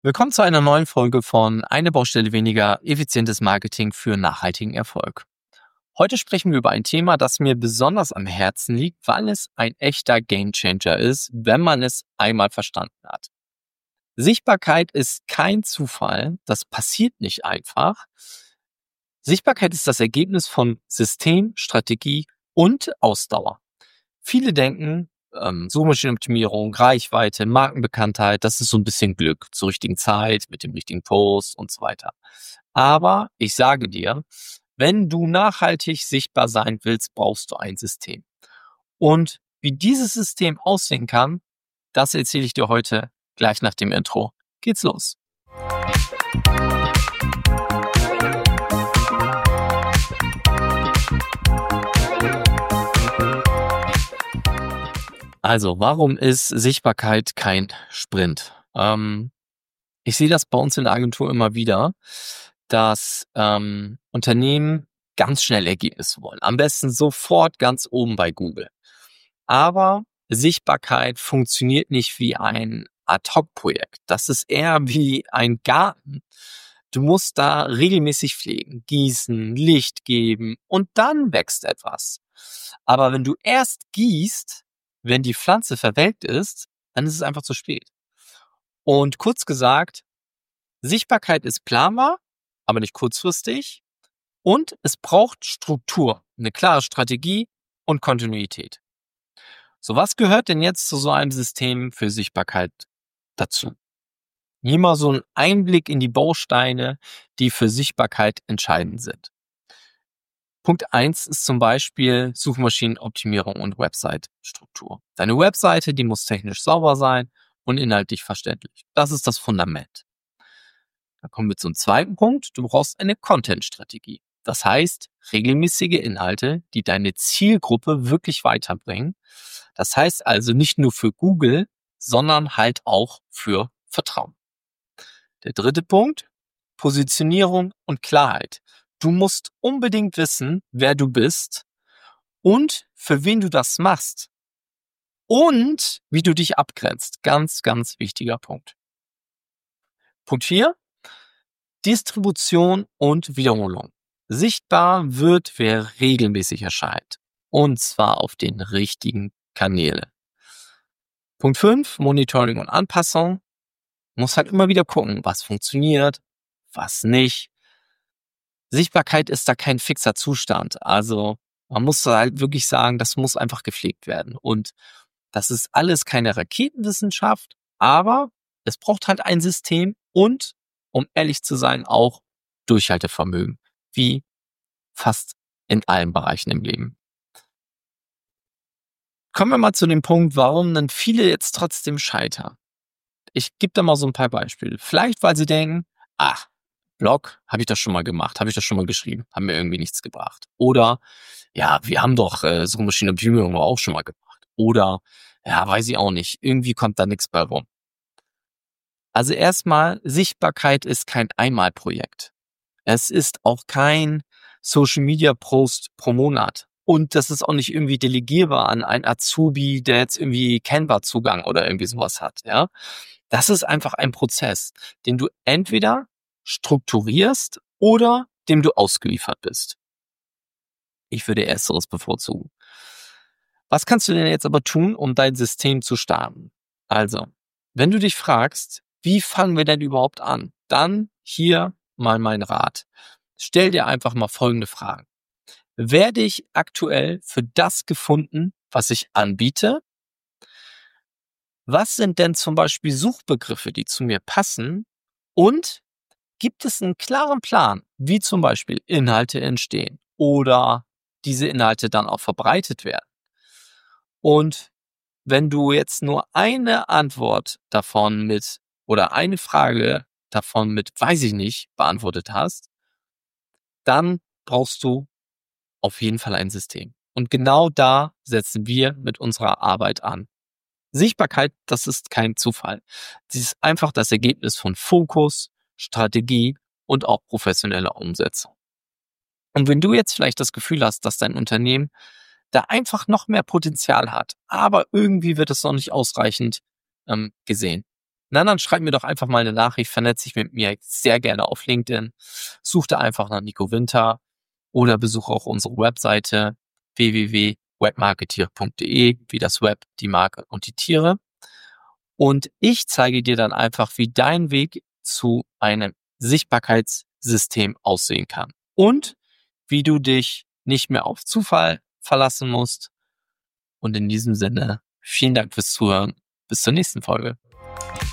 Willkommen zu einer neuen Folge von Eine Baustelle weniger, effizientes Marketing für nachhaltigen Erfolg. Heute sprechen wir über ein Thema, das mir besonders am Herzen liegt, weil es ein echter Gamechanger ist, wenn man es einmal verstanden hat. Sichtbarkeit ist kein Zufall, das passiert nicht einfach. Sichtbarkeit ist das Ergebnis von System, Strategie und Ausdauer. Viele denken, Suchmaschinenoptimierung, Reichweite, Markenbekanntheit, das ist so ein bisschen Glück zur richtigen Zeit, mit dem richtigen Post und so weiter. Aber ich sage dir, wenn du nachhaltig sichtbar sein willst, brauchst du ein System. Und wie dieses System aussehen kann, das erzähle ich dir heute gleich nach dem Intro. Geht's los. Also, warum ist Sichtbarkeit kein Sprint? Ich sehe das bei uns in der Agentur immer wieder, dass Unternehmen ganz schnell Ergebnisse wollen. Am besten sofort ganz oben bei Google. Aber Sichtbarkeit funktioniert nicht wie ein Ad-Hoc-Projekt. Das ist eher wie ein Garten. Du musst da regelmäßig pflegen, gießen, Licht geben und dann wächst etwas. Aber wenn du erst gießt, wenn die Pflanze verwelkt ist, dann ist es einfach zu spät. Und kurz gesagt, Sichtbarkeit ist planbar, aber nicht kurzfristig. Und es braucht Struktur, eine klare Strategie und Kontinuität. So, was gehört denn jetzt zu so einem System für Sichtbarkeit dazu? Hier mal so ein Einblick in die Bausteine, die für Sichtbarkeit entscheidend sind. Punkt 1 ist zum Beispiel Suchmaschinenoptimierung und Website-Struktur. Deine Webseite, die muss technisch sauber sein und inhaltlich verständlich. Das ist das Fundament. Dann kommen wir zum zweiten Punkt. Du brauchst eine Content-Strategie. Das heißt, regelmäßige Inhalte, die deine Zielgruppe wirklich weiterbringen. Das heißt also nicht nur für Google, sondern halt auch für Vertrauen. Der dritte Punkt, Positionierung und Klarheit. Du musst unbedingt wissen, wer du bist und für wen du das machst und wie du dich abgrenzt. Ganz, ganz wichtiger Punkt. Punkt 4, Distribution und Wiederholung. Sichtbar wird, wer regelmäßig erscheint. Und zwar auf den richtigen Kanälen. Punkt 5, Monitoring und Anpassung. Muss halt immer wieder gucken, was funktioniert, was nicht. Sichtbarkeit ist da kein fixer Zustand. Also man muss halt wirklich sagen, das muss einfach gepflegt werden. Und das ist alles keine Raketenwissenschaft, aber es braucht halt ein System und, um ehrlich zu sein, auch Durchhaltevermögen, wie fast in allen Bereichen im Leben. Kommen wir mal zu dem Punkt, warum dann viele jetzt trotzdem scheitern. Ich gebe da mal so ein paar Beispiele. Vielleicht, weil sie denken, ach, Blog, habe ich das schon mal gemacht, habe ich das schon mal geschrieben, haben mir irgendwie nichts gebracht. Oder, ja, wir haben doch Suchmaschinenoptimierung auch schon mal gemacht. Oder, ja, weiß ich auch nicht, irgendwie kommt da nichts bei rum. Also erstmal, Sichtbarkeit ist kein Einmalprojekt. Es ist auch kein Social-Media-Post pro Monat. Und das ist auch nicht irgendwie delegierbar an einen Azubi, der jetzt irgendwie Canva-Zugang oder irgendwie sowas hat, ja. Das ist einfach ein Prozess, den du entweder strukturierst oder dem du ausgeliefert bist. Ich würde Ersteres bevorzugen. Was kannst du denn jetzt aber tun, um dein System zu starten? Also, wenn du dich fragst, wie fangen wir denn überhaupt an? Dann hier mal mein Rat. Stell dir einfach mal folgende Fragen. Werde ich aktuell für das gefunden, was ich anbiete? Was sind denn zum Beispiel Suchbegriffe, die zu mir passen? Und gibt es einen klaren Plan, wie zum Beispiel Inhalte entstehen oder diese Inhalte dann auch verbreitet werden? Und wenn du jetzt nur eine Antwort davon mit oder eine Frage davon mit, weiß ich nicht, beantwortet hast, dann brauchst du auf jeden Fall ein System. Und genau da setzen wir mit unserer Arbeit an. Sichtbarkeit, das ist kein Zufall. Sie ist einfach das Ergebnis von Fokus, Strategie und auch professioneller Umsetzung. Und wenn du jetzt vielleicht das Gefühl hast, dass dein Unternehmen da einfach noch mehr Potenzial hat, aber irgendwie wird es noch nicht ausreichend gesehen, Na, dann schreib mir doch einfach mal eine Nachricht, vernetz dich mit mir sehr gerne auf LinkedIn. Such da einfach nach Nico Winter oder besuche auch unsere Webseite www.webmarketeer.de, wie das Web, die Marke und die Tiere. Und ich zeige dir dann einfach, wie dein Weg zu einem Sichtbarkeitssystem aussehen kann. Und wie du dich nicht mehr auf Zufall verlassen musst. Und in diesem Sinne, vielen Dank fürs Zuhören. Bis zur nächsten Folge.